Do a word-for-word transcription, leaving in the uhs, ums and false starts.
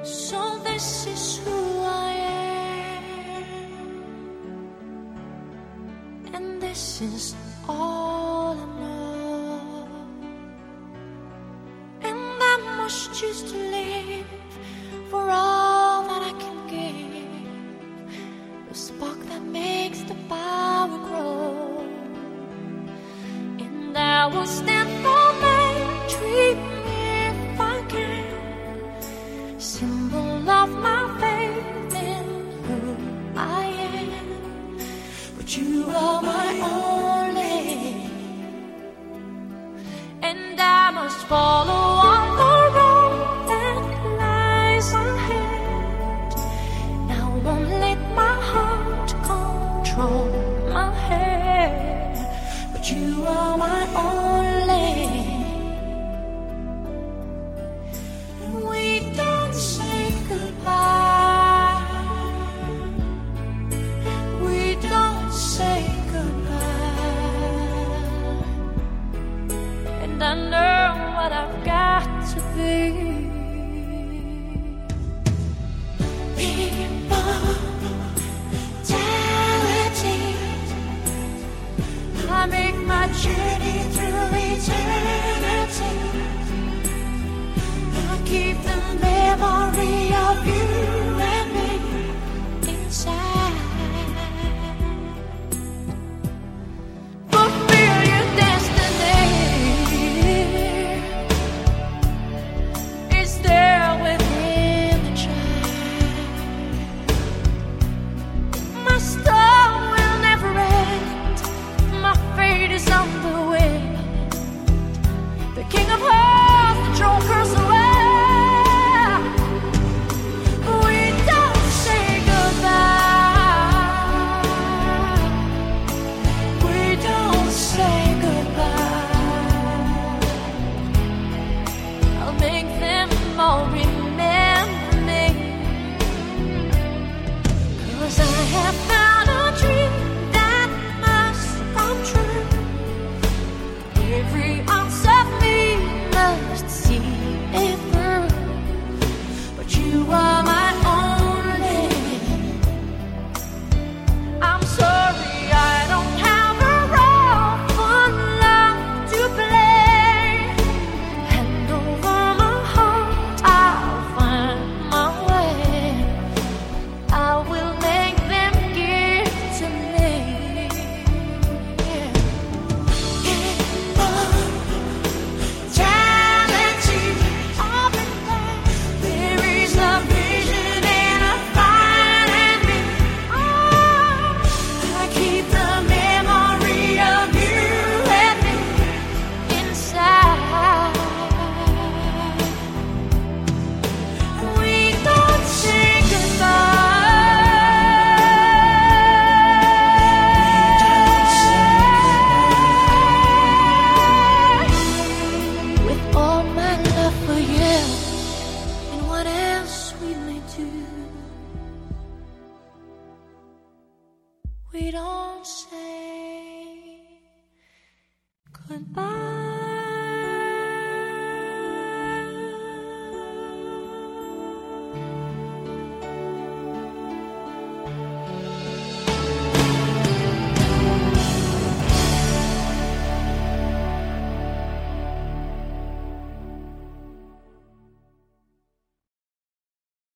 So this is who I am, and this is all I know. And I must choose to live for all that I can give, the spark that makes the power grow. And I will stand for my dream if I can, symbol of my faith in who I am. But you are my only, and I must follow on the road that lies ahead. I won't let my heart control my head. But you are my only. We don't say goodbye. We don't say goodbye. And I know what I've got to be. Immortality. I make my journey through eternity. I keep the memory of you and me inside. Fulfill your destiny. It's there within the child. My star will never end. My fate is on the wind. The king of hearts, the joker's away. We don't say goodbye. We don't say goodbye. I'll make them all remember me, 'cause I have found a dream that must come true. Every ounce of me must see it through. But you are my only. I'm sorry I don't have a role for love to play. Hand over my heart, I'll find my way. I will make them give to me. Immortality, I've been there. There is a vision and a fire in me. Oh, I keep the memory of you and me inside. We don't say goodbye. With all my love for you and what else we may do, we don't say goodbye.